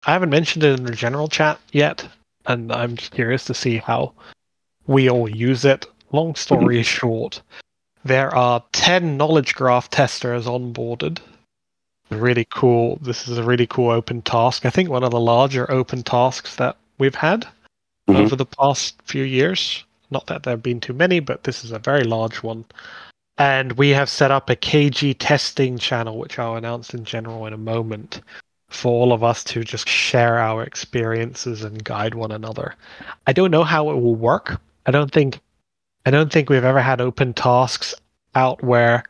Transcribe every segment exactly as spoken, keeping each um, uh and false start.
I haven't mentioned it in the general chat yet, and I'm just curious to see how we all use it. Long story mm-hmm. short, there are ten knowledge graph testers onboarded. Really cool. This is a really cool open task. I think one of the larger open tasks that we've had mm-hmm. over the past few years. Not that there have been too many, but this is a very large one. And we have set up a K G testing channel, which I'll announce in general in a moment, for all of us to just share our experiences and guide one another. I don't know how it will work. I don't think I don't think we've ever had open tasks out where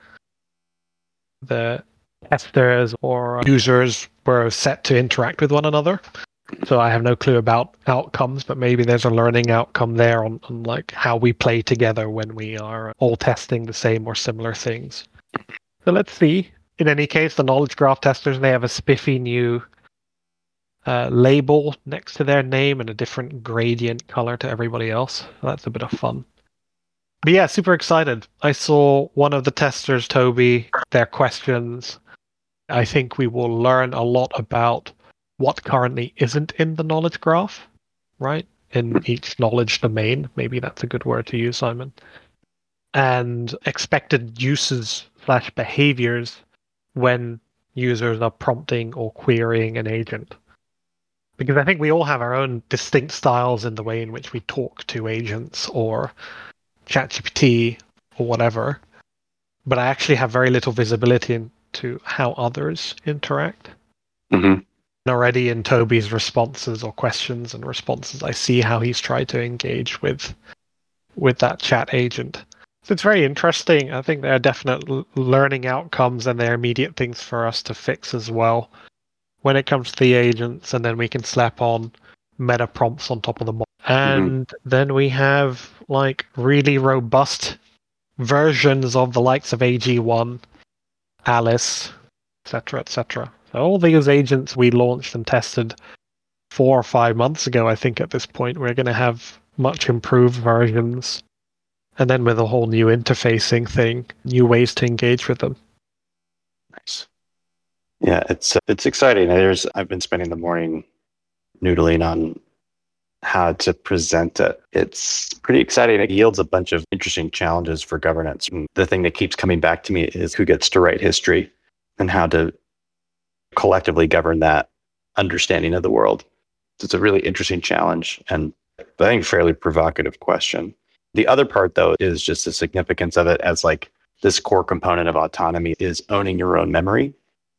the testers or users were set to interact with one another. So I have no clue about outcomes, but maybe there's a learning outcome there on, on like how we play together when we are all testing the same or similar things. So let's see. In any case, the knowledge graph testers, they have a spiffy new uh, label next to their name and a different gradient color to everybody else. So that's a bit of fun. But yeah, super excited. I saw one of the testers, Toby, their questions. I think we will learn a lot about what currently isn't in the knowledge graph, right? In each knowledge domain. Maybe that's a good word to use, Simon. And expected uses slash behaviors when users are prompting or querying an agent. Because I think we all have our own distinct styles in the way in which we talk to agents or ChatGPT or whatever. But I actually have very little visibility into how others interact. Mm-hmm. And already in Toby's responses or questions and responses, I see how he's tried to engage with with that chat agent. So it's very interesting. I think there are definite l- learning outcomes and there are immediate things for us to fix as well when it comes to the agents, and then we can slap on meta prompts on top of them. And mm-hmm. then we have like really robust versions of the likes of A G one, Alice, et cetera, et cetera. So all these agents we launched and tested four or five months ago, I think at this point, we're going to have much improved versions. And then with a whole new interfacing thing, new ways to engage with them. Nice. Yeah, it's it's exciting. There's I've been spending the morning noodling on how to present it. It's pretty exciting. It yields a bunch of interesting challenges for governance. And the thing that keeps coming back to me is who gets to write history and how to collectively govern that understanding of the world. It's a really interesting challenge and I think fairly provocative question. The other part, though, is just the significance of it as like this core component of autonomy is owning your own memory.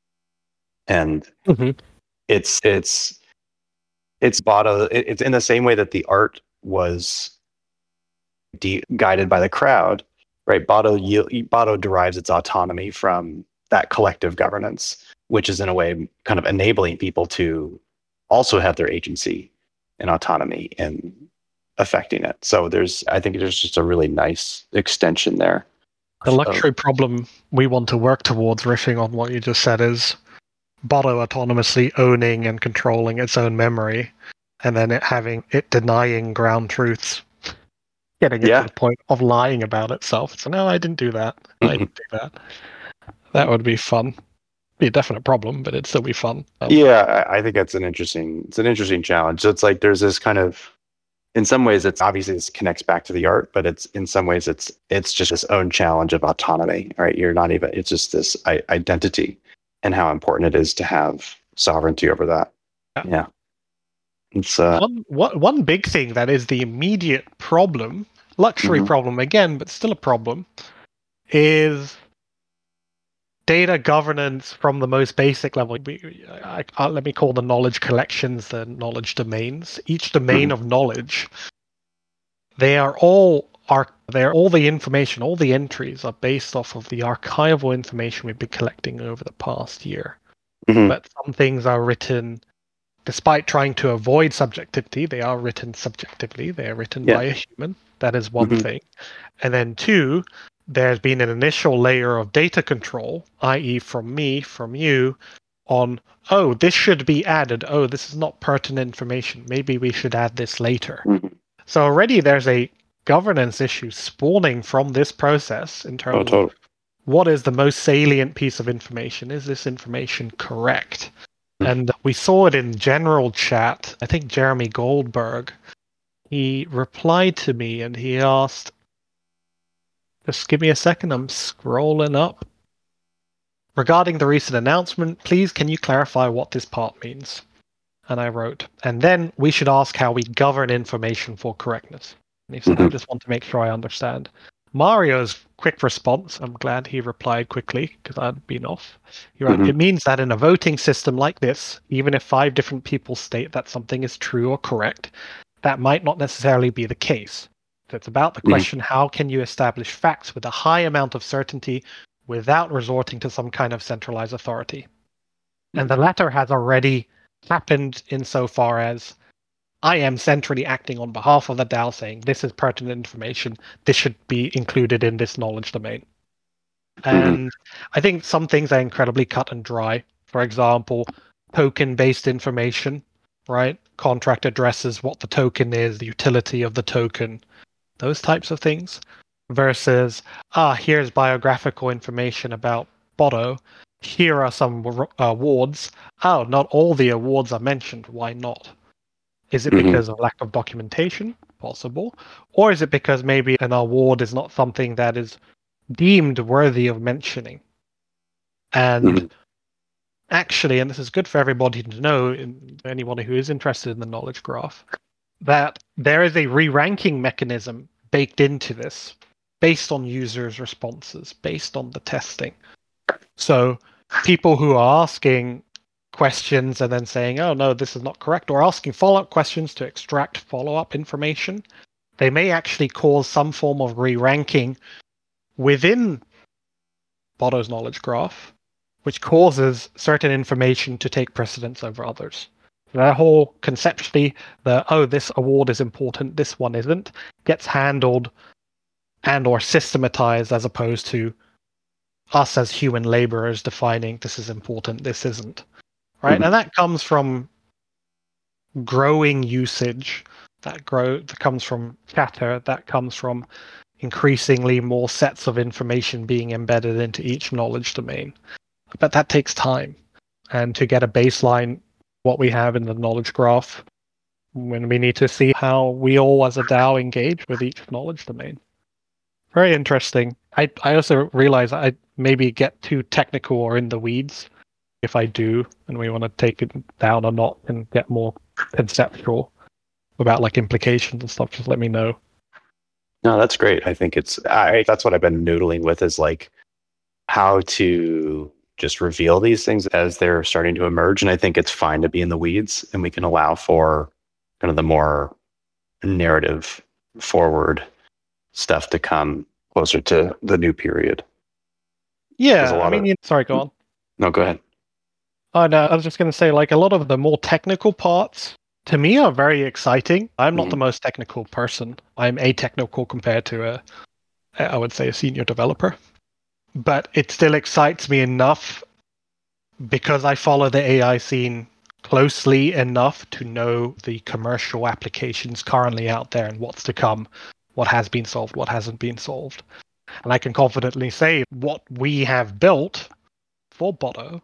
And mm-hmm. it's it's it's Botto. It's in the same way that the art was de- guided by the crowd, right? Botto Botto derives its autonomy from that collective governance, which is in a way kind of enabling people to also have their agency and autonomy in affecting it. So there's, I think there's just a really nice extension there. The luxury so, problem we want to work towards, riffing on what you just said, is Botto autonomously owning and controlling its own memory, and then it having it denying ground truths, getting it yeah. to the point of lying about itself. So no, I didn't do that. Mm-hmm. I didn't do that. That would be fun. Be a definite problem, but it'd still be fun. Um, yeah, I think that's an interesting. It's an interesting challenge. So it's like there's this kind of. In some ways, it's obviously this connects back to the art, but it's in some ways it's it's just its own challenge of autonomy, right? You're not even. It's just this I- identity and how important it is to have sovereignty over that. Yeah, yeah. It's uh, one, one one big thing that is the immediate problem, luxury mm-hmm. problem again, but still a problem, is data governance from the most basic level. We, I, I, let me call the knowledge collections the knowledge domains. Each domain mm-hmm. of knowledge, they are all are they're all the information, all the entries are based off of the archival information we've been collecting over the past year. Mm-hmm. But some things are written, despite trying to avoid subjectivity, they are written subjectively. They are written yeah. by a human. That is one mm-hmm. thing. And then two, there's been an initial layer of data control, that is from me, from you, on, oh, this should be added. Oh, this is not pertinent information. Maybe we should add this later. Mm-hmm. So already there's a governance issue spawning from this process in terms oh, totally. of what is the most salient piece of information? Is this information correct? And we saw it in general chat. I think Jeremy Goldberg, he replied to me and he asked, just give me a second, I'm scrolling up. Regarding the recent announcement, please can you clarify what this part means? And I wrote, and then we should ask how we govern information for correctness. And he said, mm-hmm. I just want to make sure I understand. Mario's quick response, I'm glad he replied quickly because I'd been off. He wrote, mm-hmm. It means that in a voting system like this, even if five different people state that something is true or correct, that might not necessarily be the case. So it's about the question, mm-hmm. how can you establish facts with a high amount of certainty without resorting to some kind of centralized authority? Mm-hmm. And the latter has already happened insofar as I am centrally acting on behalf of the DAO saying this is pertinent information, this should be included in this knowledge domain. And mm-hmm. I think some things are incredibly cut and dry. For example, token-based information, right? Contract addresses, what the token is, the utility of the token, those types of things. Versus, ah, here's biographical information about Boto. Here are some awards. Oh, not all the awards are mentioned. Why not? Is it because mm-hmm. of lack of documentation? Possible. Or is it because maybe an award is not something that is deemed worthy of mentioning? And mm-hmm. actually, and this is good for everybody to know, anyone who is interested in the knowledge graph, that there is a re-ranking mechanism baked into this based on users' responses, based on the testing. So people who are asking questions and then saying, oh, no, this is not correct, or asking follow-up questions to extract follow-up information, they may actually cause some form of re-ranking within Boto's knowledge graph, which causes certain information to take precedence over others. That whole conceptually, the, oh, this award is important, this one isn't, gets handled and or systematized as opposed to us as human laborers defining this is important, this isn't. Right, mm-hmm. and that comes from growing usage. That grow that comes from chatter. That comes from increasingly more sets of information being embedded into each knowledge domain. But that takes time, and to get a baseline, what we have in the knowledge graph, when we need to see how we all as a DAO engage with each knowledge domain. Very interesting. I I also realize I maybe get too technical or in the weeds. If I do, and we want to take it down or not and get more conceptual about like implications and stuff, just let me know. No, that's great. I think it's, I, that's what I've been noodling with is like how to just reveal these things as they're starting to emerge. And I think it's fine to be in the weeds and we can allow for kind of the more narrative forward stuff to come closer to the new period. Yeah. I mean, of, you, sorry, go on. No, go ahead. Oh, no, I was just going to say, like, a lot of the more technical parts, to me, are very exciting. I'm not mm-hmm. the most technical person. I'm atechnical compared to, a, I would say, a senior developer. But it still excites me enough because I follow the A I scene closely enough to know the commercial applications currently out there and what's to come, what has been solved, what hasn't been solved. And I can confidently say what we have built for Boto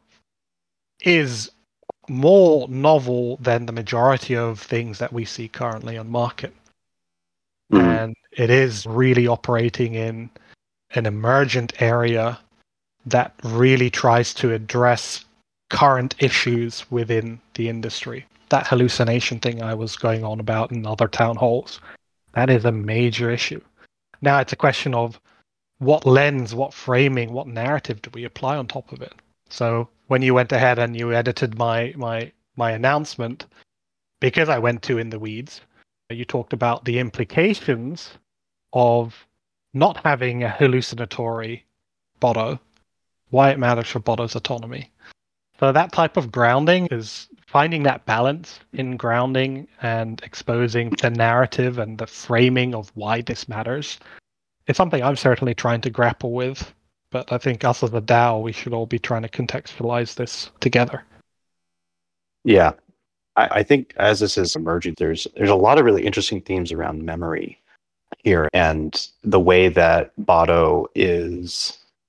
is more novel than the majority of things that we see currently on market. Mm-hmm. And it is really operating in an emergent area that really tries to address current issues within the industry. That hallucination thing I was going on about in other town halls, that is a major issue. Now it's a question of what lens, what framing, what narrative do we apply on top of it? So when you went ahead and you edited my my my announcement, because I went too in the weeds, you talked about the implications of not having a hallucinatory Boto, why it matters for Boto's autonomy. So that type of grounding is finding that balance in grounding and exposing the narrative and the framing of why this matters. It's something I'm certainly trying to grapple with. But I think us as a DAO, we should all be trying to contextualize this together. Yeah. I, I think as this is emerging, there's there's a lot of really interesting themes around memory here and the way that Boto is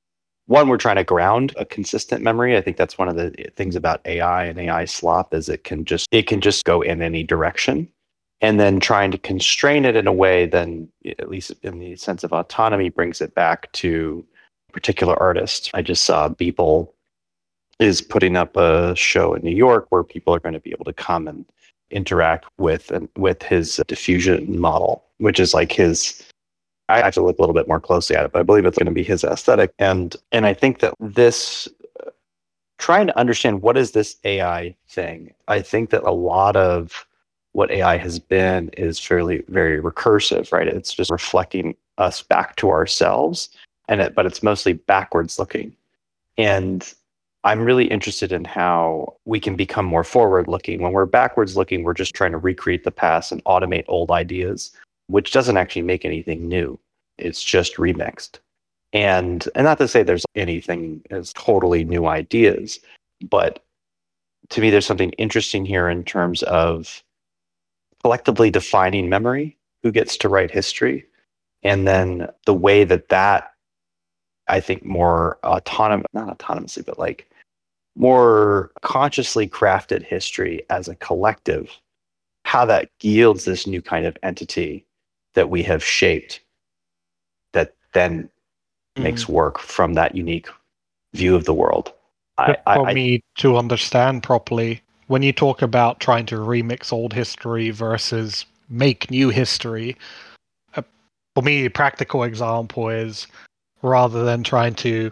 one, we're trying to ground a consistent memory. I think that's one of the things about A I and A I slop is it can just it can just go in any direction. And then trying to constrain it in a way, then at least in the sense of autonomy, brings it back to a particular artist. I just saw Beeple is putting up a show in New York where people are going to be able to come and interact with and with his diffusion model, which is like his. I have to look a little bit more closely at it, but I believe it's going to be his aesthetic. And and I think that this, trying to understand what is this A I thing, I think that a lot of what A I has been is fairly very recursive, right? It's just reflecting us back to ourselves, and it, but it's mostly backwards looking. And I'm really interested in how we can become more forward looking. When we're backwards looking, we're just trying to recreate the past and automate old ideas, which doesn't actually make anything new. It's just remixed. And and not to say there's anything as totally new ideas, but to me, there's something interesting here in terms of collectively defining memory, who gets to write history, and then the way that that, I think, more autonomous, not autonomously, but like more consciously crafted history as a collective, how that yields this new kind of entity that we have shaped that then mm. makes work from that unique view of the world. I, for I, me to understand properly, when you talk about trying to remix old history versus make new history, uh, for me, a practical example is rather than trying to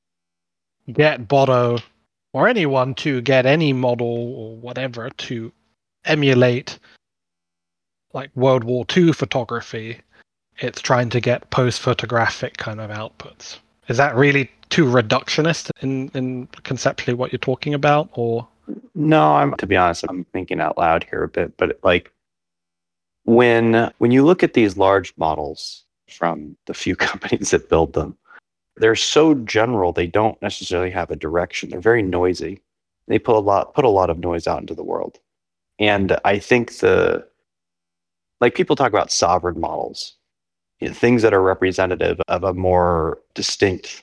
get Bodo or anyone to get any model or whatever to emulate like World War Two photography, it's trying to get post-photographic kind of outputs. Is that really too reductionist in, in conceptually what you're talking about, or? No, I'm to be honest, I'm thinking out loud here a bit, but like when when you look at these large models from the few companies that build them, they're so general they don't necessarily have a direction. They're very noisy. They put a lot put a lot of noise out into the world. And I think the like people talk about sovereign models, you know, things that are representative of a more distinct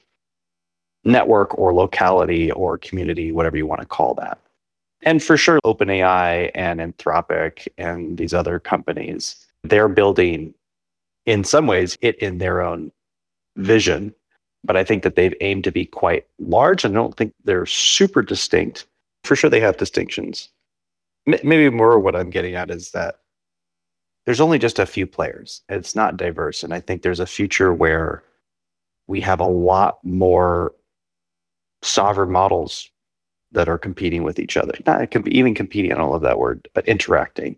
network or locality or community, whatever you want to call that. And for sure, OpenAI and Anthropic and these other companies, they're building, in some ways, it in their own vision. But I think that they've aimed to be quite large, and I don't think they're super distinct. For sure, they have distinctions. M- maybe more what I'm getting at is that there's only just a few players. It's not diverse. And I think there's a future where we have a lot more sovereign models that are competing with each other. Not even competing, I don't love that word, but interacting.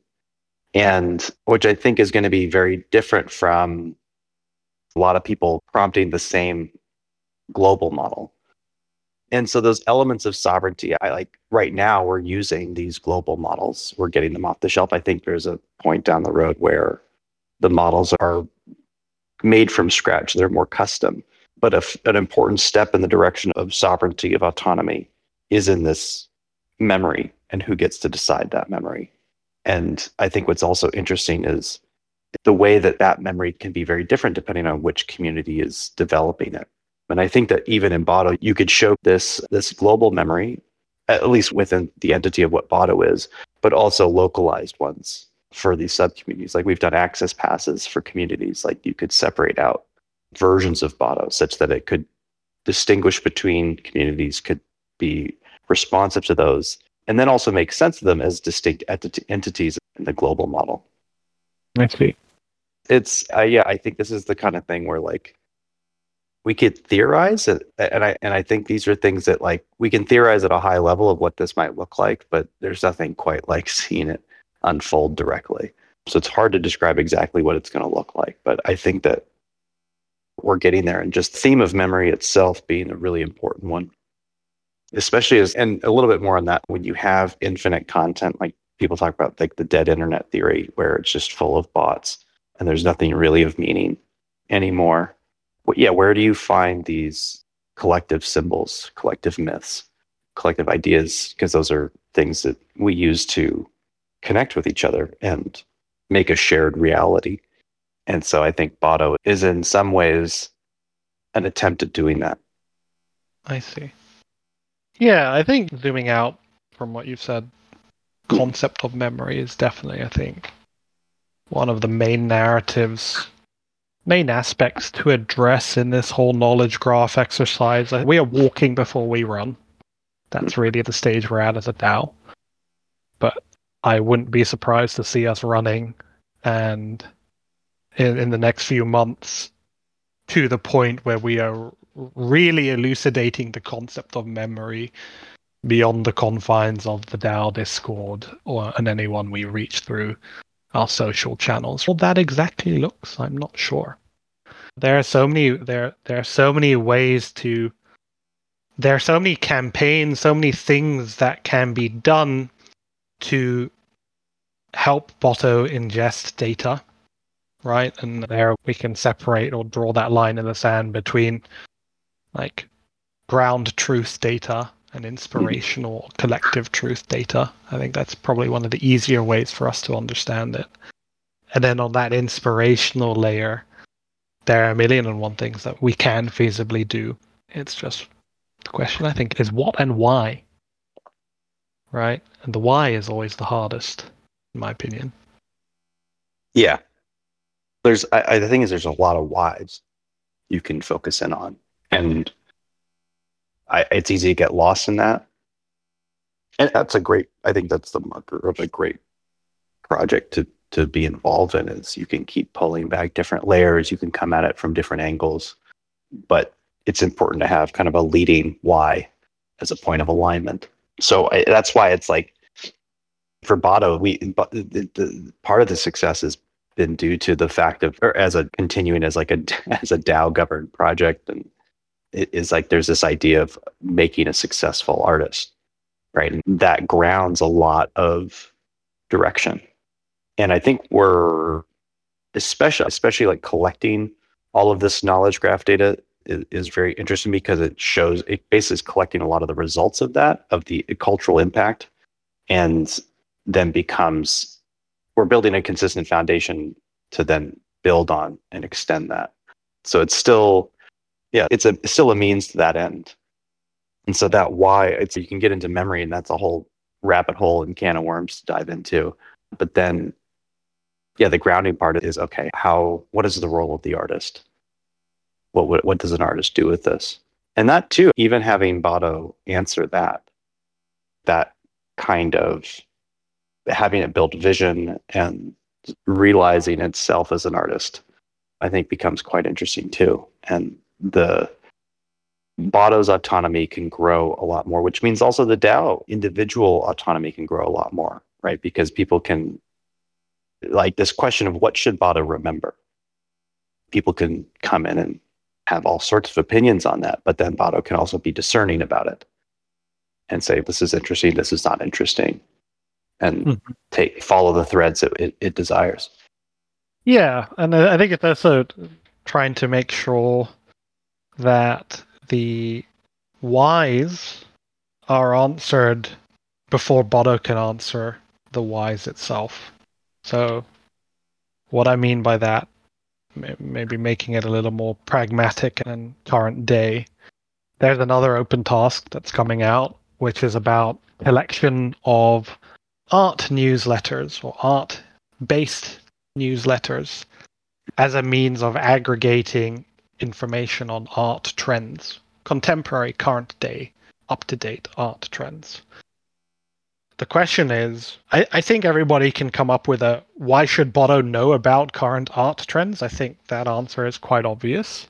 And which I think is going to be very different from a lot of people prompting the same global model. And so those elements of sovereignty, I like right now we're using these global models. We're getting them off the shelf. I think there's a point down the road where the models are made from scratch. They're more custom. But if an important step in the direction of sovereignty, of autonomy, is in this memory and who gets to decide that memory. And I think what's also interesting is the way that that memory can be very different depending on which community is developing it. And I think that even in Bodo, you could show this this global memory, at least within the entity of what Bodo is, but also localized ones for these sub-communities. Like we've done access passes for communities. Like you could separate out versions of Bodo such that it could distinguish between communities, could be responsive to those, and then also make sense of them as distinct ent- entities in the global model. I see. It's, uh, yeah, I think this is the kind of thing where like, we could theorize it, and I and I think these are things that like we can theorize at a high level of what this might look like, but there's nothing quite like seeing it unfold directly. So it's hard to describe exactly what it's going to look like, but I think that we're getting there, and just the theme of memory itself being a really important one, especially as, and a little bit more on that when you have infinite content, like people talk about like the dead internet theory, where it's just full of bots and there's nothing really of meaning anymore. Yeah, where do you find these collective symbols, collective myths, collective ideas? Because those are things that we use to connect with each other and make a shared reality. And so I think Bodo is in some ways an attempt at doing that. I see. Yeah, I think zooming out from what you've said, concept of memory is definitely, I think, one of the main narratives, main aspects to address in this whole knowledge graph exercise. We are walking before we run. That's really the stage we're at as a DAO. But I wouldn't be surprised to see us running and in, in the next few months to the point where we are really elucidating the concept of memory beyond the confines of the DAO Discord or and anyone we reach through our social channels. What that exactly looks, I'm not sure. There are so many there there are so many ways to there are so many campaigns, so many things that can be done to help Botto ingest data, right? And there we can separate or draw that line in the sand between like ground truth data and inspirational collective truth data. I think that's probably one of the easier ways for us to understand it. And then on that inspirational layer, there are a million and one things that we can feasibly do. It's just the question, I think, is what and why, right? And the why is always the hardest, in my opinion. Yeah. There's, I, I the thing is, there's a lot of whys you can focus in on. And I, it's easy to get lost in that. And that's a great, I think that's the marker of a great project to, to be involved in, is you can keep pulling back different layers. You can come at it from different angles, but it's important to have kind of a leading why as a point of alignment. So I, that's why it's like for Botto, we, but the, the, part of the success has been due to the fact of, or as a continuing as like a, as a DAO governed project. And it is like, there's this idea of making a successful artist, right? And that grounds a lot of direction. And I think we're especially, especially like collecting all of this knowledge graph data is, is very interesting because it shows, it basically is collecting a lot of the results of that, of the cultural impact, and then becomes, we're building a consistent foundation to then build on and extend that. So it's still, yeah, it's a it's still a means to that end. And so that why, it's, you can get into memory, and that's a whole rabbit hole and can of worms to dive into. But then, yeah, the grounding part is, okay, how, what is the role of the artist? What, what, what does an artist do with this? And that too, even having Botto answer that, that kind of having it build vision and realizing itself as an artist, I think becomes quite interesting too. And the Botto's autonomy can grow a lot more, which means also the DAO individual autonomy can grow a lot more, right? Because people can, like this question of what should Botto remember? People can come in and have all sorts of opinions on that, but then Botto can also be discerning about it and say, this is interesting, this is not interesting, and mm-hmm. take follow the threads it, it, it desires. Yeah, and I think it's also trying to make sure that the whys are answered before Botto can answer the whys itself. So what I mean by that, maybe making it a little more pragmatic and current day, there's another open task that's coming out, which is about collection of art newsletters or art-based newsletters as a means of aggregating information on art trends, contemporary, current day, up-to-date art trends. The question is, I, I think everybody can come up with a, why should Botto know about current art trends? I think that answer is quite obvious.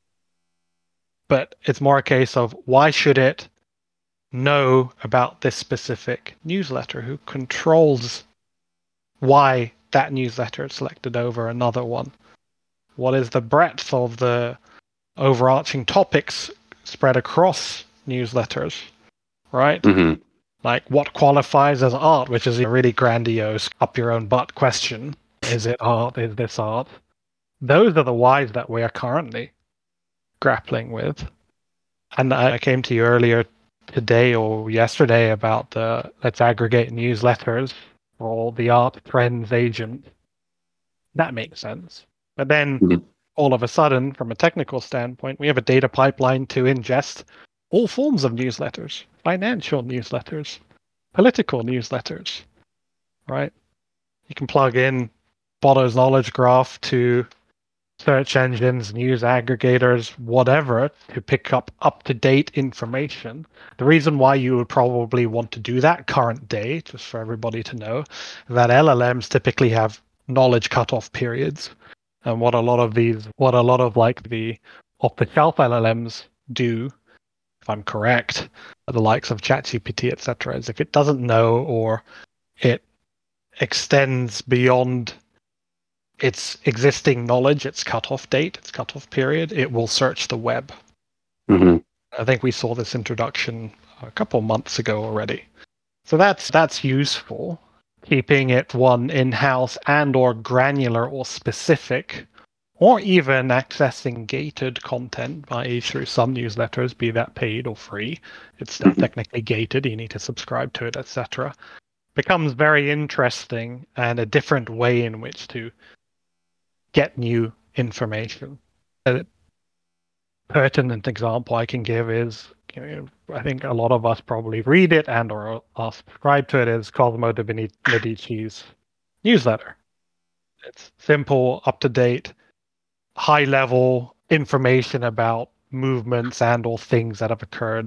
But it's more a case of, why should it know about this specific newsletter? Who controls why that newsletter is selected over another one? What is the breadth of the overarching topics spread across newsletters, right? Mm-hmm. Like, what qualifies as art, which is a really grandiose, up-your-own-butt question. Is it art? Is this art? Those are the whys that we are currently grappling with. And I came to you earlier today or yesterday about the let's aggregate newsletters for the art trends agent. That makes sense. But then, mm-hmm. all of a sudden, from a technical standpoint, we have a data pipeline to ingest all forms of newsletters, financial newsletters, political newsletters, right? You can plug in Botto's knowledge graph to search engines, news aggregators, whatever, to pick up up-to-date information. The reason why you would probably want to do that current day, just for everybody to know, that L L Ms typically have knowledge cutoff periods. And what a lot of these, what a lot of like the off-the-shelf L L Ms do, if I'm correct, the likes of ChatGPT, et cetera, is if it doesn't know or it extends beyond its existing knowledge, its cutoff date, its cutoff period, it will search the web. Mm-hmm. I think we saw this introduction a couple months ago already. So that's that's useful, keeping it one in-house and or granular or specific, or even accessing gated content, that is through some newsletters, be that paid or free. It's still Mm-hmm. technically gated, you need to subscribe to it, et cetera. Becomes very interesting and a different way in which to get new information. A pertinent example I can give is, you know, I think a lot of us probably read it and or are subscribed to it, is Cosimo de Medici's newsletter. It's simple, up-to-date, high-level information about movements and or things that have occurred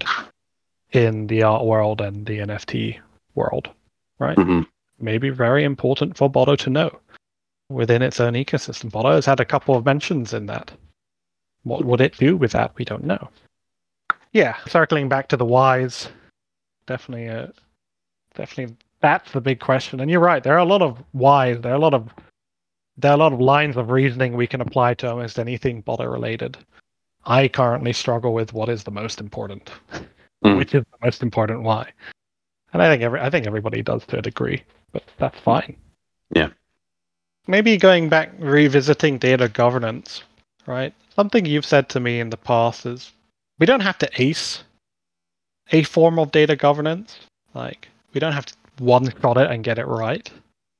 in the art world and the N F T world, right? Mm-hmm. Maybe very important for Botto to know within its own ecosystem. Botto has had a couple of mentions in that. What would it do with that? We don't know. Yeah, circling back to the whys, definitely, uh, definitely, that's the big question. And you're right. There are a lot of whys. There are a lot of there are a lot of lines of reasoning we can apply to almost anything Botto related. I currently struggle with what is the most important, Mm. which is the most important why. And I think every I think everybody does to a degree, but that's fine. Yeah. Maybe going back, revisiting data governance, right? Something you've said to me in the past is we don't have to ace a form of data governance. Like, we don't have to one-shot it and get it right.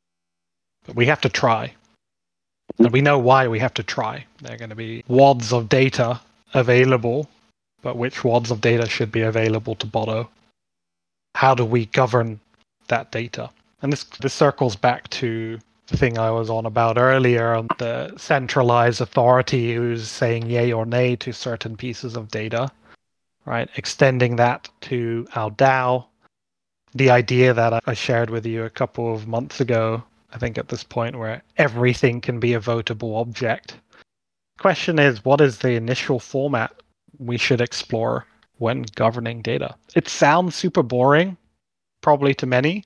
But we have to try. And we know why we have to try. There are going to be wads of data available, but which wads of data should be available to Botto? How do we govern that data? And this this circles back to the thing I was on about earlier, on the centralized authority who's saying yay or nay to certain pieces of data, right? Extending that to our DAO. The idea that I shared with you a couple of months ago, I think at this point, where everything can be a votable object. Question is, what is the initial format we should explore when governing data? It sounds super boring, probably to many.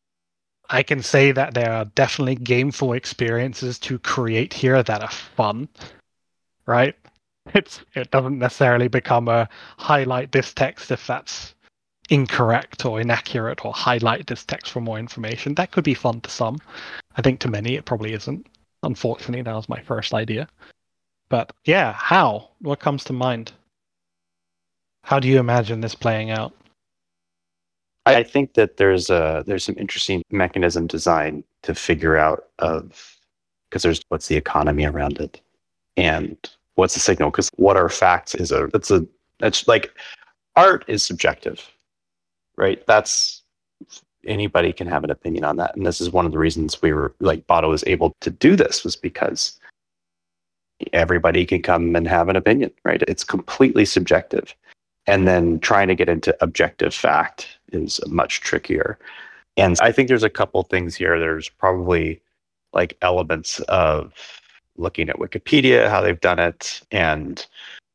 I can say that there are definitely gameful experiences to create here that are fun, right? It's it doesn't necessarily become a highlight this text if that's incorrect or inaccurate, or highlight this text for more information. That could be fun to some. I think to many it probably isn't. Unfortunately, that was my first idea. But yeah, how? What comes to mind? How do you imagine this playing out? I think that there's a there's some interesting mechanism design to figure out of, because there's what's the economy around it, and what's the signal? Because what are facts is a that's a that's like art is subjective, right? That's anybody can have an opinion on that, and this is one of the reasons we were like Botto was able to do this, was because everybody can come and have an opinion, right? It's completely subjective. And then trying to get into objective fact is much trickier. And I think there's a couple things here. There's probably like elements of looking at Wikipedia, how they've done it, and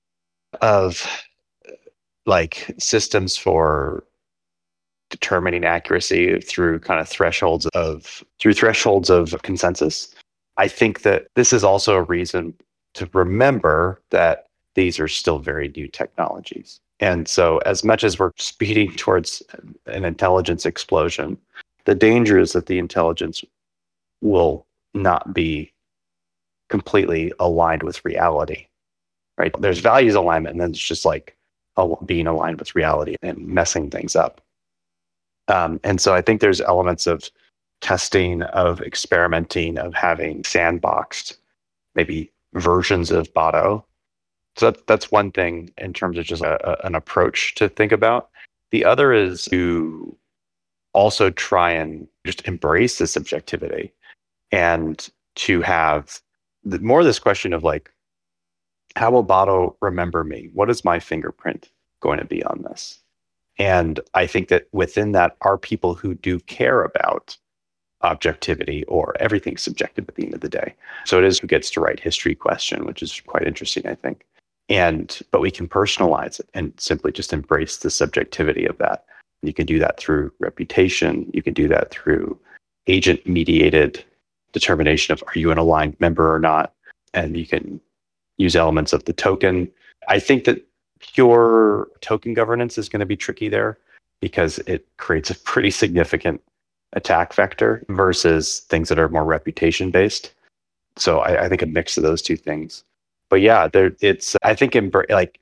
of like systems for determining accuracy through kind of thresholds of through thresholds of consensus. I think that this is also a reason to remember that these are still very new technologies. And so as much as we're speeding towards an intelligence explosion, the danger is that the intelligence will not be completely aligned with reality, right? There's values alignment, and then it's just like being aligned with reality and messing things up. Um, and so I think there's elements of testing, of experimenting, of having sandboxed maybe versions of Botto So that, that's one thing in terms of just a, a, an approach to think about. The other is to also try and just embrace the subjectivity and to have the, more this question of like, how will Botto remember me? What is my fingerprint going to be on this? And I think that within that are people who do care about objectivity, or everything's subjective at the end of the day. So it is who gets to write history question, which is quite interesting, I think. And but we can personalize it and simply just embrace the subjectivity of that. You can do that through reputation. You can do that through agent-mediated determination of are you an aligned member or not. And you can use elements of the token. I think that pure token governance is going to be tricky there because it creates a pretty significant attack vector versus things that are more reputation based. So I, I think a mix of those two things. But yeah, there it's I think embra- like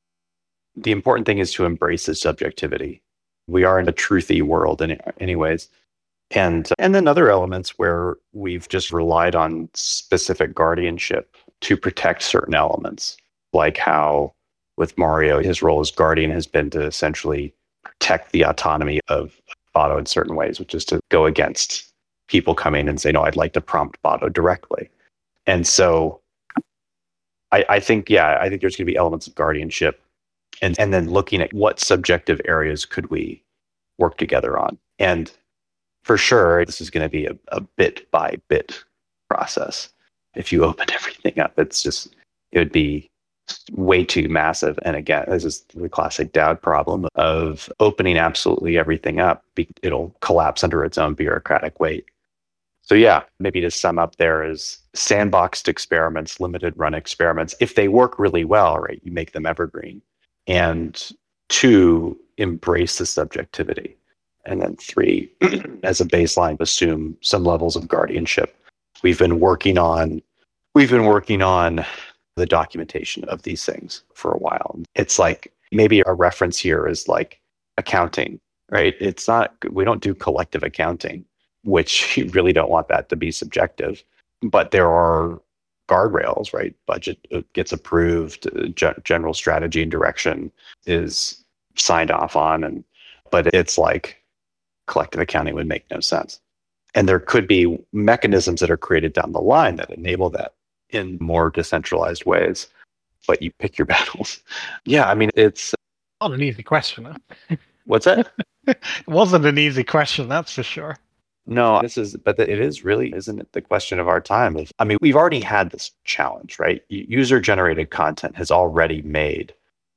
the important thing is to embrace the subjectivity. We are in a truthy world in anyways. And and then other elements where we've just relied on specific guardianship to protect certain elements, like how with Mario, his role as guardian has been to essentially protect the autonomy of Botto in certain ways, which is to go against people coming and say, no, I'd like to prompt Botto directly. And so I, I think, yeah, I think there's going to be elements of guardianship and, and then looking at what subjective areas could we work together on. And for sure, this is going to be a, a bit by bit process. If you open everything up, it's just, it would be way too massive. And again, this is the classic Dowd problem of opening absolutely everything up. It'll collapse under its own bureaucratic weight. So yeah, maybe to sum up there is sandboxed experiments, limited run experiments. If they work really well, right, you make them evergreen. And two, embrace the subjectivity. And then three, as a baseline, assume some levels of guardianship. We've been working on, we've been working on the documentation of these things for a while. It's like maybe a reference here is like accounting, right? It's not, we don't do collective accounting, which you really don't want that to be subjective, but there are guardrails, right? Budget gets approved, general strategy and direction is signed off on, and but it's like collective accounting would make no sense. And there could be mechanisms that are created down the line that enable that in more decentralized ways, but you pick your battles. Yeah, I mean, it's not an easy question. Huh? What's that? It wasn't an easy question, that's for sure. No, this is, but it is really, isn't it the question of our time? I mean, we've already had this challenge, right? User-generated content has already made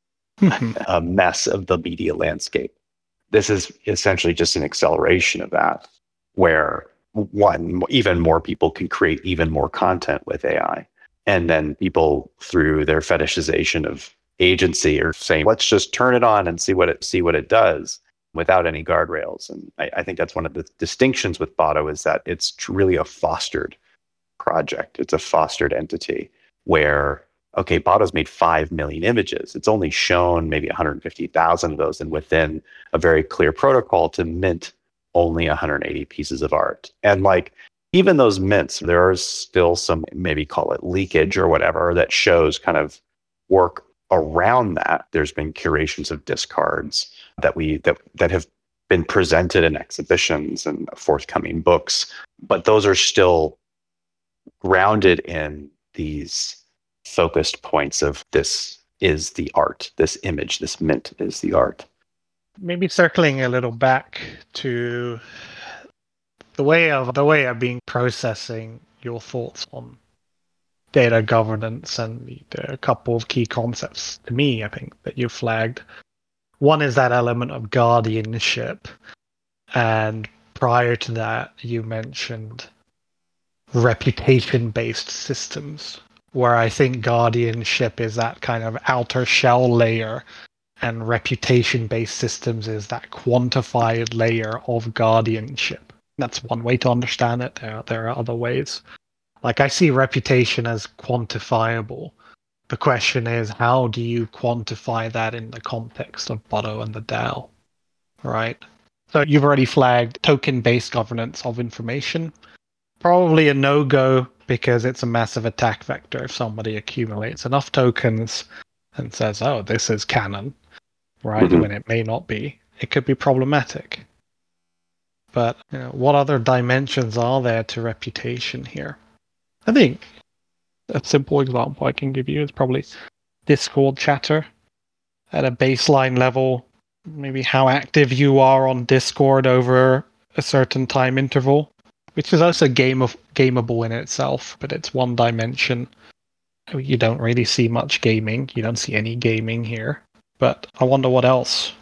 a mess of the media landscape. This is essentially just an acceleration of that, where one, even more people can create even more content with A I. And then people, through their fetishization of agency, are saying, let's just turn it on and see what it see what it does without any guardrails. And I, I think that's one of the distinctions with Botto, is that it's really a fostered project. It's a fostered entity where, okay, Botto's made five million images. It's only shown maybe one hundred fifty thousand of those, and within a very clear protocol to mint only one hundred eighty pieces of art. And like, even those mints, there is still some, maybe call it leakage or whatever, that shows kind of work around that. There's been curations of discards that we that that have been presented in exhibitions and forthcoming books, but those are still grounded in these focused points of this is the art, this image, this mint is the art. Maybe circling a little back to the way of the way I've been processing your thoughts on data governance, and there are a couple of key concepts to me, I think, that you flagged. One is that element of guardianship, and prior to that, you mentioned reputation-based systems, where I think guardianship is that kind of outer shell layer, and reputation-based systems is that quantified layer of guardianship. That's one way to understand it. There, there are other ways. Like, I see reputation as quantifiable. The question is, how do you quantify that in the context of Botto and the DAO, right? So you've already flagged token-based governance of information. Probably a no-go because it's a massive attack vector. If somebody accumulates enough tokens and says, oh, this is canon, right, Mhm. when it may not be, it could be problematic. But you know, what other dimensions are there to reputation here? I think a simple example I can give you is probably Discord chatter at a baseline level. Maybe how active you are on Discord over a certain time interval, which is also game of gameable in itself, but it's one dimension. You don't really see much gaming. You don't see any gaming here. But I wonder what else.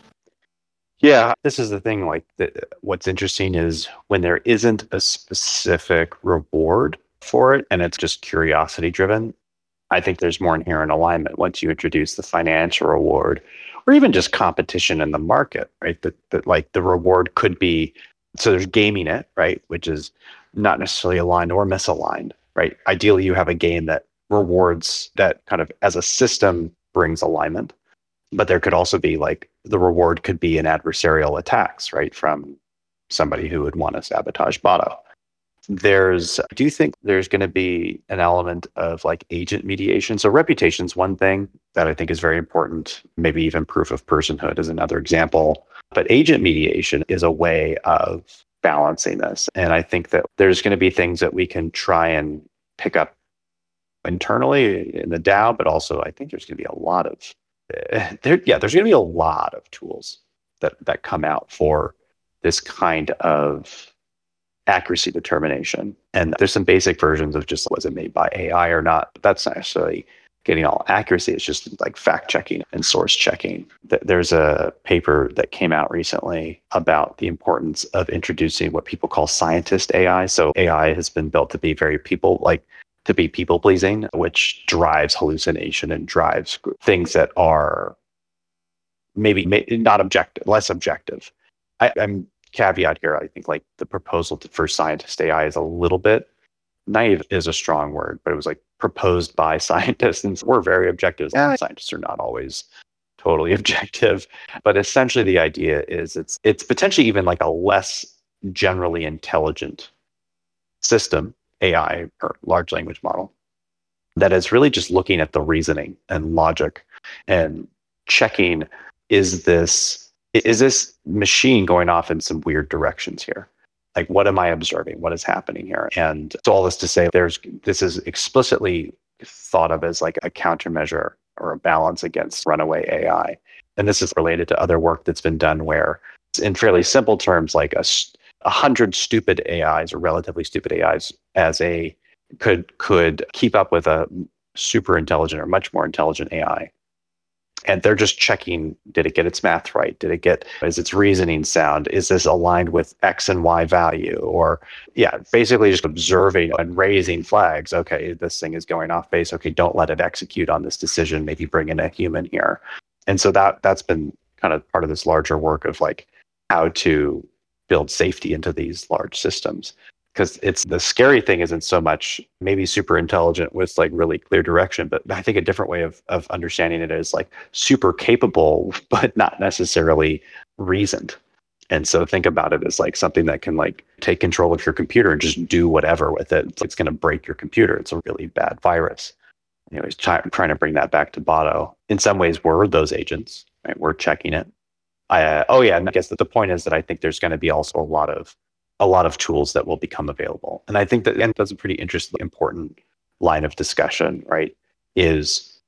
Yeah, this is the thing. Like, the, what's interesting is when there isn't a specific reward for it and it's just curiosity driven, I think there's more inherent alignment once you introduce the financial reward or even just competition in the market, right? That, that like the reward could be, so there's gaming it, right? Which is not necessarily aligned or misaligned, right? Ideally, you have a game that rewards that kind of as a system brings alignment. But there could also be like the reward could be an adversarial attacks, right? From somebody who would want to sabotage Botto. There's, do you think there's going to be an element of like agent mediation? So reputation's one thing that I think is very important. Maybe even proof of personhood is another example. But agent mediation is a way of balancing this. And I think that there's going to be things that we can try and pick up internally in the DAO, but also I think there's going to be a lot of There, yeah, there's going to be a lot of tools that, that come out for this kind of accuracy determination. And there's some basic versions of just, was it made by A I or not? But that's not necessarily getting all accuracy. It's just like fact checking and source checking. There's a paper that came out recently about the importance of introducing what people call scientist A I. So A I has been built to be very people like to be people pleasing, which drives hallucination and drives things that are maybe not objective, less objective. I, I'm caveat here. I think like the proposal to, for scientist A I is a little bit naive is a strong word, but it was like proposed by scientists and we're very objective. Yeah, scientists are not always totally objective, but essentially the idea is it's it's potentially even like a less generally intelligent system, A I or large language model, that is really just looking at the reasoning and logic and checking, is this is this machine going off in some weird directions here? Like, what am I observing? What is happening here? And so all this to say, there's this is explicitly thought of as like a countermeasure or a balance against runaway A I. And this is related to other work that's been done where, in fairly simple terms, like a a hundred stupid A Is or relatively stupid A Is as a could could keep up with a super intelligent or much more intelligent A I. And they're just checking, did it get its math right? Did it get, is its reasoning sound? Is this aligned with X and Y value? Or yeah, basically just observing and raising flags. Okay, this thing is going off base. Okay, don't let it execute on this decision. Maybe bring in a human here. And so that that's been kind of part of this larger work of like how to build safety into these large systems. Because it's the scary thing isn't so much maybe super intelligent with like really clear direction, but I think a different way of of understanding it is like super capable, but not necessarily reasoned. And so think about it as like something that can like take control of your computer and just do whatever with it. It's, it's going to break your computer. It's a really bad virus. Anyways, try, trying to bring that back to Botto. In some ways, we're those agents, right? We're checking it. I, uh, oh yeah, and I guess that the point is that I think there's going to be also a lot of a lot of tools that will become available. And I think that, and that's a pretty interesting, important line of discussion, right? Is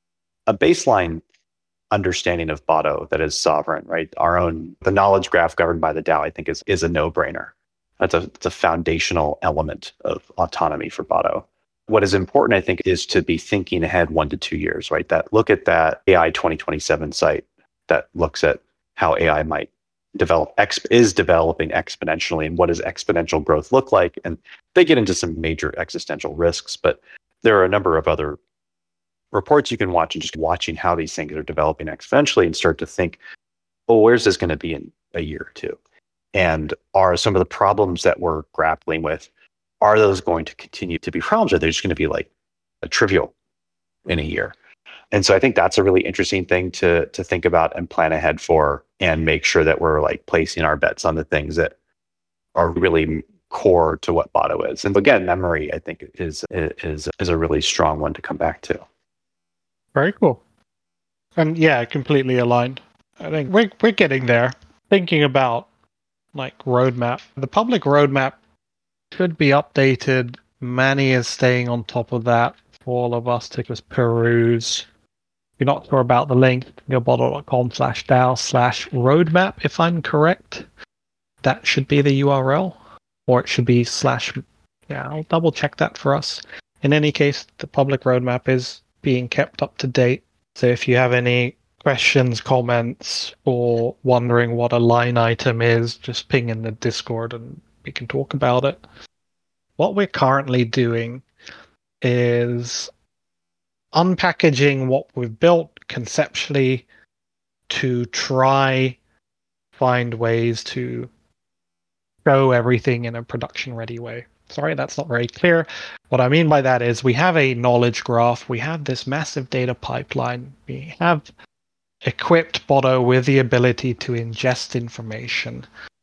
a baseline understanding of Botto that is sovereign, right? Our own, the knowledge graph governed by the DAO, I think is, is a no-brainer. That's a, it's a foundational element of autonomy for Botto. What is important, I think, is to be thinking ahead one to two years, right? That look at that A I twenty twenty-seven site that looks at how A I might develop exp- is developing exponentially, and what does exponential growth look like? And they get into some major existential risks, but there are a number of other reports you can watch, and just watching how these things are developing exponentially and start to think, oh, where's this going to be in a year or two? And are some of the problems that we're grappling with, are those going to continue to be problems, or are they just going to be like a trivial in a year? And so I think that's a really interesting thing to to think about and plan ahead for, and make sure that we're like placing our bets on the things that are really core to what Botto is. And again, memory, I think, is is is a really strong one to come back to. Very cool. And yeah, completely aligned. I think we're we're getting there. Thinking about like roadmap. The public roadmap should be updated. Manny is staying on top of that for all of us to just peruse. If you're not sure about the link, neilbotto.com slash DAO slash roadmap, if I'm correct. That should be the U R L. Or it should be slash, yeah, I'll double check that for us. In any case, the public roadmap is being kept up to date. So if you have any questions, comments, or wondering what a line item is, just ping in the Discord and we can talk about it. What we're currently doing is unpackaging what we've built conceptually to try find ways to show everything in a production-ready way. Sorry, that's not very clear. What I mean by that is we have a knowledge graph. We have this massive data pipeline. We have equipped Botto with the ability to ingest information.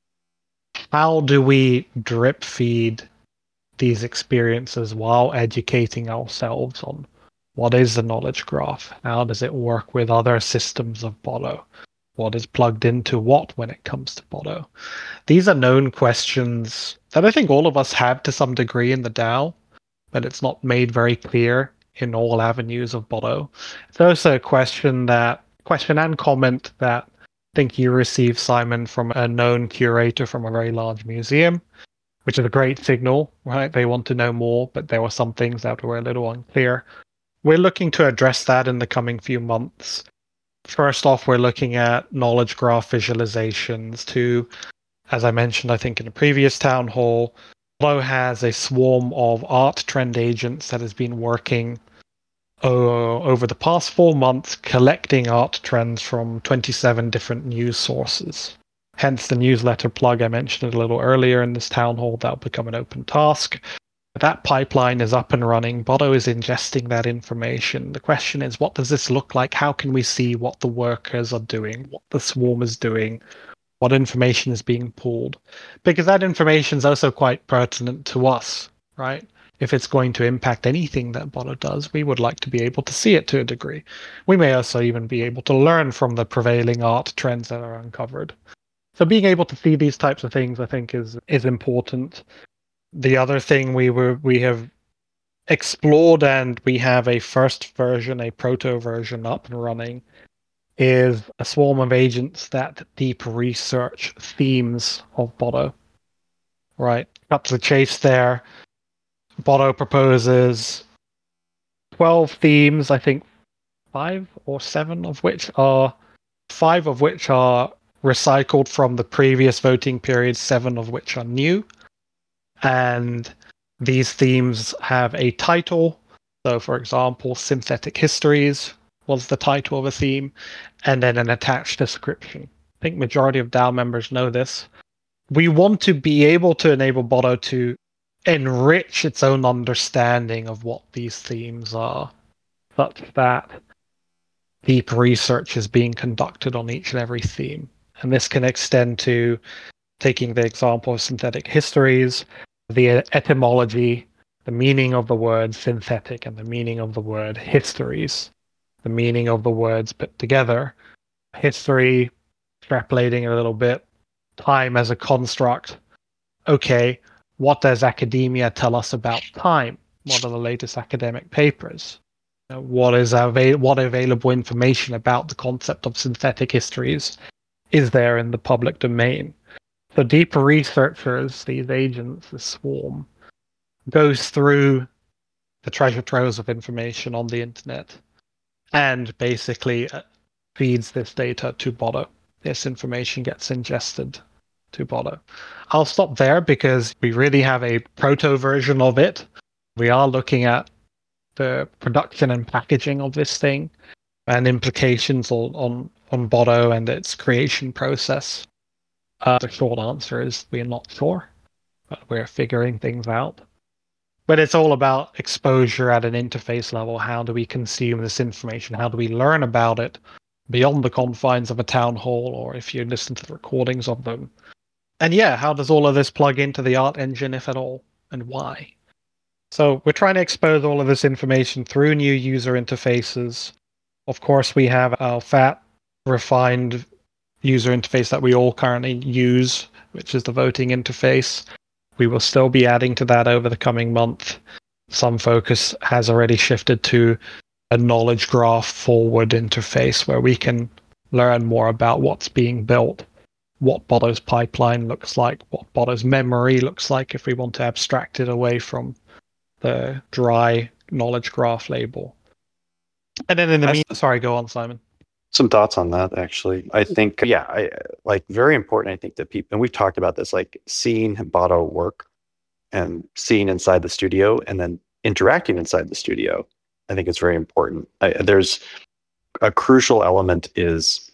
How do we drip feed these experiences while educating ourselves on what is the knowledge graph? How does it work with other systems of Botto? What is plugged into what when it comes to Botto? These are known questions that I think all of us have to some degree in the DAO, but it's not made very clear in all avenues of Botto. It's also a question that question and comment that I think you received, Simon, from a known curator from a very large museum, which is a great signal, right? They want to know more, but there were some things that were a little unclear. We're looking to address that in the coming few months. First off, we're looking at knowledge graph visualizations to, as I mentioned, I think in a previous town hall, Botto has a swarm of art trend agents that has been working uh, over the past four months collecting art trends from twenty-seven different news sources. Hence the newsletter plug I mentioned a little earlier in this town hall. That'll become an open task. That pipeline is up and running. Botto is ingesting that information. The question is, what does this look like? How can we see what the workers are doing, what the swarm is doing, what information is being pulled? Because that information is also quite pertinent to us, right? If it's going to impact anything that Botto does, we would like to be able to see it to a degree. We may also even be able to learn from the prevailing art trends that are uncovered. So being able to see these types of things, I think, is is important. The other thing we were we have explored, and we have a first version, a proto version up and running, is a swarm of agents that deep research themes of Botto. Right, cut to the chase there. Botto proposes twelve themes, I think five or seven of which are five of which are recycled from the previous voting period, seven of which are new. And these themes have a title. So, for example, Synthetic Histories was the title of a theme, and then an attached description. I think majority of DAO members know this. We want to be able to enable Botto to enrich its own understanding of what these themes are, such that deep research is being conducted on each and every theme. And this can extend to, taking the example of Synthetic Histories, the etymology, the meaning of the word synthetic and the meaning of the word histories, the meaning of the words put together. History, extrapolating a little bit, time as a construct. Okay, what does academia tell us about time? What are the latest academic papers? You know, what is avail- what available information about the concept of synthetic histories is there in the public domain? So deeper researchers, these agents, the swarm, goes through the treasure troves of information on the internet and basically feeds this data to Botto. This information gets ingested to Botto. I'll stop there because we really have a proto version of it. We are looking at the production and packaging of this thing and implications on, on, on Botto and its creation process. Uh, the short answer is we're not sure, but we're figuring things out. But it's all about exposure at an interface level. How do we consume this information? How do we learn about it beyond the confines of a town hall, or if you listen to the recordings of them, And yeah, how does all of this plug into the art engine, if at all, and why? So we're trying to expose all of this information through new user interfaces. Of course, we have our fat, refined user interface that we all currently use, which is the voting interface. We will still be adding to that over the coming month. Some focus has already shifted to a knowledge graph forward interface where we can learn more about what's being built, what Boto's pipeline looks like, what Boto's memory looks like if we want to abstract it away from the dry knowledge graph label. And then in the meantime, sorry, go on, Simon. Some thoughts on that, actually. I think, yeah, I like very important. I think that people, and we've talked about this, like seeing Boto work and seeing inside the studio and then interacting inside the studio. I think it's very important. I, there's a crucial element is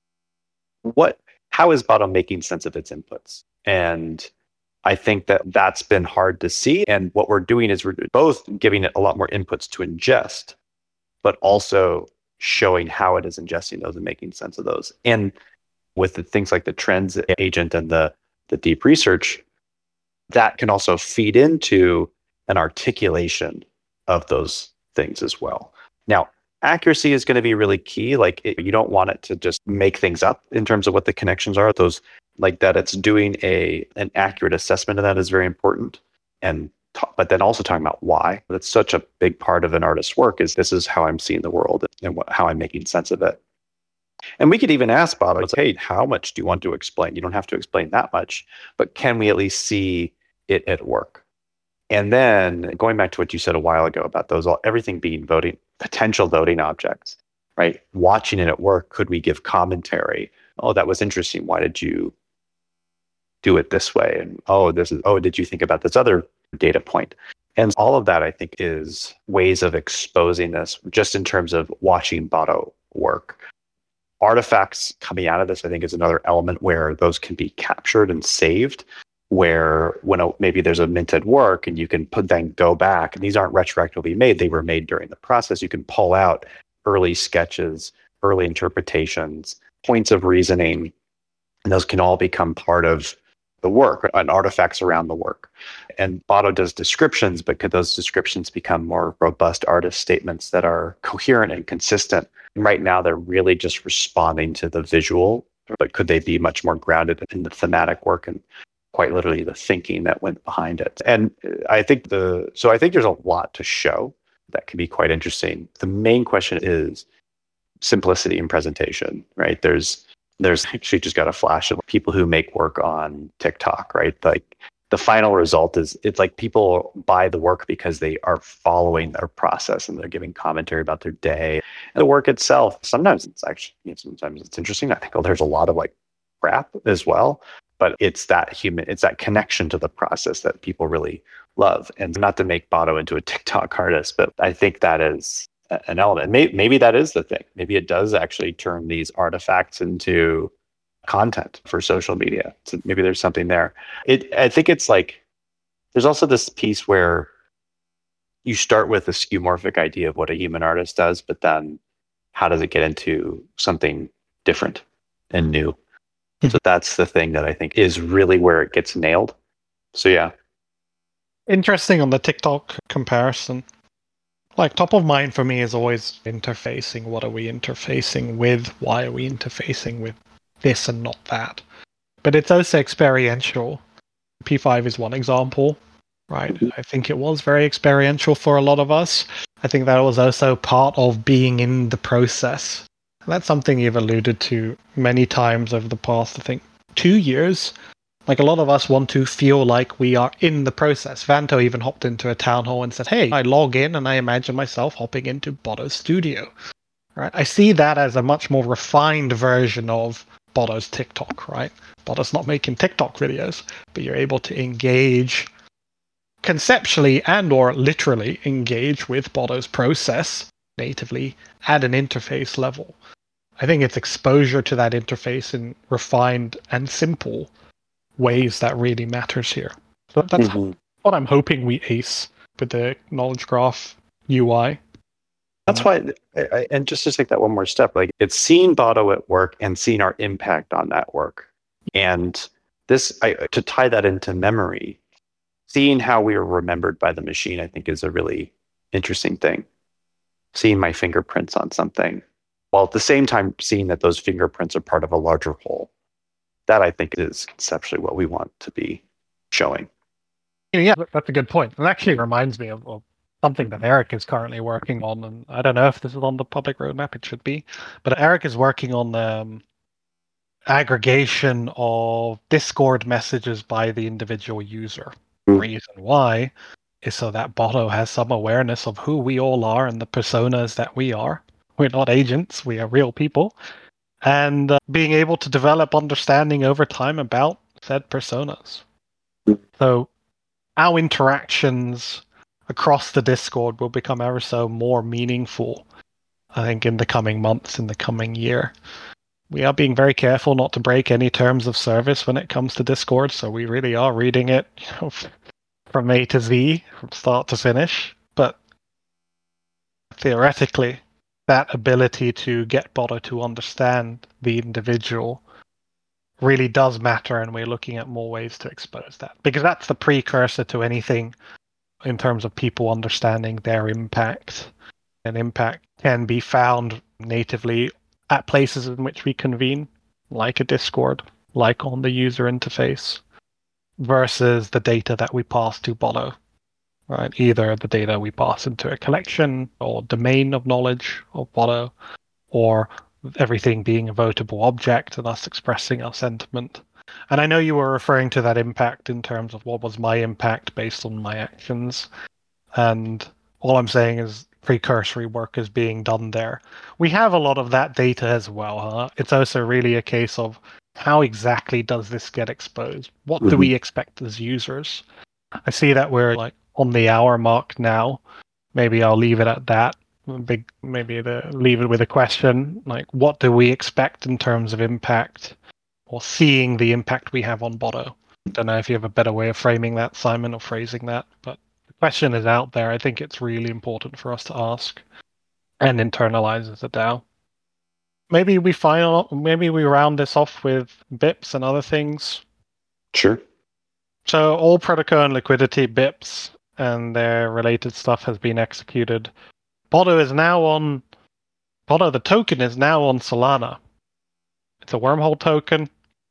what, how is Boto making sense of its inputs? And I think that that's been hard to see. And what we're doing is we're both giving it a lot more inputs to ingest, but also showing how it is ingesting those and making sense of those. And with the things like the trends agent and the, the deep research, that can also feed into an articulation of those things as well. Now, accuracy is going to be really key. Like it, you don't want it to just make things up in terms of what the connections are. Those like that it's doing a an accurate assessment of that is very important. And but then also talking about why. That's such a big part of an artist's work is this is how I'm seeing the world and what, how I'm making sense of it. And we could even ask Bob, hey, how much do you want to explain? You don't have to explain that much, but can we at least see it at work? And then going back to what you said a while ago about those, all everything being voting, potential voting objects, right? Watching it at work, could we give commentary? Oh, that was interesting. Why did you do it this way? And oh, this is, oh, did you think about this other data point? And all of that, I think, is ways of exposing this just in terms of watching Boto work. Artifacts coming out of this, I think, is another element where those can be captured and saved, where when a, maybe there's a minted work and you can put then go back, and these aren't retroactively made, they were made during the process. You can pull out early sketches, early interpretations, points of reasoning, and those can all become part of the work and artifacts around the work. And Boto does descriptions, but could those descriptions become more robust artist statements that are coherent and consistent? And right now, they're really just responding to the visual, but could they be much more grounded in the thematic work and quite literally the thinking that went behind it? And I think the, so I think there's a lot to show that can be quite interesting. The main question is simplicity in presentation, right? There's, There's actually just got a flash of people who make work on TikTok, right? Like the final result is it's like people buy the work because they are following their process and they're giving commentary about their day. And the work itself, sometimes it's actually, you know, sometimes it's interesting. I think oh, there's a lot of like crap as well, but it's that human, it's that connection to the process that people really love. And not to make Boto into a TikTok artist, but I think that is an element. Maybe, maybe that is the thing. Maybe it does actually turn these artifacts into content for social media. So maybe there's something there. It, I think it's like, there's also this piece where you start with a skeuomorphic idea of what a human artist does, but then how does it get into something different and new? Mm-hmm. So that's the thing that I think is really where it gets nailed. So yeah. Interesting on the TikTok comparison. Like top of mind for me is always interfacing. What are we interfacing with? Why are we interfacing with this and not that? But it's also experiential. P five is one example, right? Mm-hmm. I think it was very experiential for a lot of us. I think that was also part of being in the process. And that's something you've alluded to many times over the past, I think, two years. Like a lot of us want to feel like we are in the process. Vanto even hopped into a town hall and said, hey, I log in and I imagine myself hopping into Boto's studio. Right? I see that as a much more refined version of Boto's TikTok, right? Boto's not making TikTok videos, but you're able to engage conceptually and or literally engage with Boto's process natively at an interface level. I think it's exposure to that interface in refined and simple ways that really matters here. So that's mm-hmm. what I'm hoping we ace with the knowledge graph U I. That's why, I, and just to take that one more step, like it's seeing Boto at work and seeing our impact on that work. And this I, to tie that into memory, seeing how we are remembered by the machine, I think, is a really interesting thing. Seeing my fingerprints on something, while at the same time seeing that those fingerprints are part of a larger whole. That, I think, is conceptually what we want to be showing. Yeah, that's a good point. It actually reminds me of, of something that Eric is currently working on, and I don't know if this is on the public roadmap. It should be, but Eric is working on um, aggregation of Discord messages by the individual user. The reason why is so that Botto has some awareness of who we all are and the personas that we are. We're not agents, we are real people. And uh, being able to develop understanding over time about said personas. So our interactions across the Discord will become ever so more meaningful, I think, in the coming months, in the coming year. We are being very careful not to break any terms of service when it comes to Discord, so we really are reading it, you know, from A to Z, from start to finish. But theoretically, that ability to get Botto to understand the individual really does matter, and we're looking at more ways to expose that. Because that's the precursor to anything in terms of people understanding their impact. And impact can be found natively at places in which we convene, like a Discord, like on the user interface, versus the data that we pass to Botto. Right? Either the data we pass into a collection or domain of knowledge of Botto, or everything being a votable object and us expressing our sentiment. And I know you were referring to that impact in terms of what was my impact based on my actions. And all I'm saying is precursory work is being done there. We have a lot of that data as well. Huh? It's also really a case of how exactly does this get exposed? What mm-hmm. do we expect as users? I see that we're like on the hour mark now. Maybe I'll leave it at that. Big, maybe the, leave it with a question like, what do we expect in terms of impact, or seeing the impact we have on Botto? I don't know if you have a better way of framing that, Simon, or phrasing that, but the question is out there. I think it's really important for us to ask and internalize as a DAO. Maybe we final, maybe we round this off with B I Ps and other things. Sure. So all protocol and liquidity B I Ps and their related stuff has been executed. Botto is now on... Botto, the token, is now on Solana. It's a wormhole token.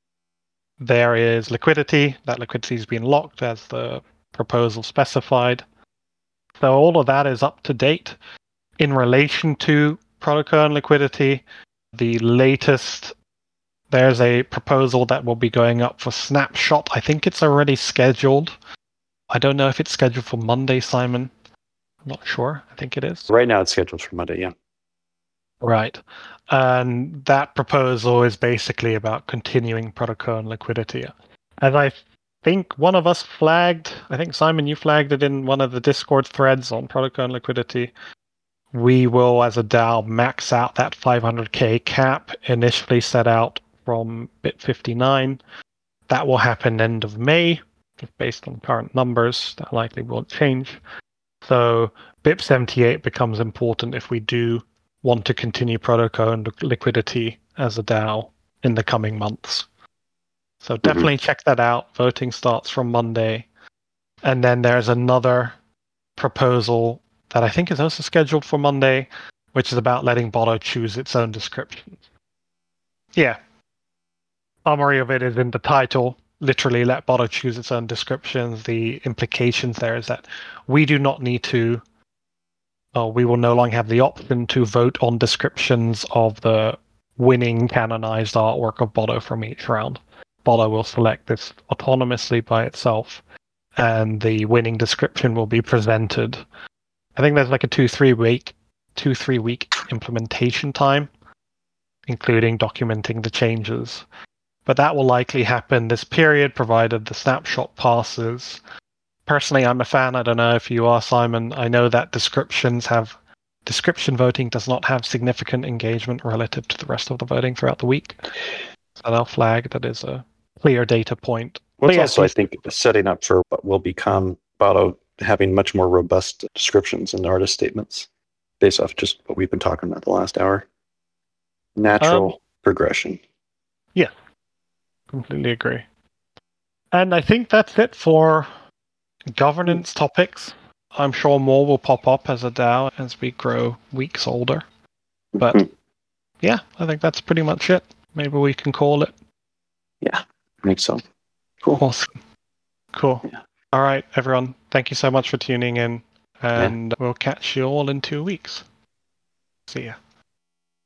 There is liquidity. That liquidity has been locked as the proposal specified. So all of that is up to date. In relation to protocol and liquidity, the latest... There's a proposal that will be going up for Snapshot. I think it's already scheduled. I don't know if it's scheduled for Monday, Simon. I'm not sure. I think it is. Right now it's scheduled for Monday, yeah. Right. And that proposal is basically about continuing protocol and liquidity. As I think one of us flagged, I think, Simon, you flagged it in one of the Discord threads on protocol and liquidity. We will, as a DAO, max out that five hundred K cap initially set out from B I T fifty-nine. That will happen end of May, just based on current numbers. That likely won't change. So B I P seventy-eight becomes important if we do want to continue protocol and liquidity as a DAO in the coming months. So definitely mm-hmm. check that out. Voting starts from Monday. And then there's another proposal that I think is also scheduled for Monday, which is about letting Botto choose its own descriptions. Yeah. Summary of it is in the title. Literally let Botto choose its own descriptions. The implications there is that we do not need to, uh, we will no longer have the option to vote on descriptions of the winning canonized artwork of Botto from each round. Botto will select this autonomously by itself, and the winning description will be presented. I think there's like a two, three week, two, three week implementation time, including documenting the changes. But that will likely happen this period, provided the snapshot passes. Personally, I'm a fan. I don't know if you are, Simon. I know that descriptions have... Description voting does not have significant engagement relative to the rest of the voting throughout the week. So they'll flag that is a clear data point. Well, it's yeah, also, I think, setting up for what will become Botto having much more robust descriptions and artist statements based off just what we've been talking about the last hour. Natural um, progression. Yeah. Completely agree. And I think that's it for governance topics. I'm sure more will pop up as a DAO as we grow weeks older. But Mhm. yeah, I think that's pretty much it. Maybe we can call it. Yeah, I think so. Cool. Awesome. Cool. Yeah. All right, everyone. Thank you so much for tuning in. And we'll catch you all in two weeks. See ya.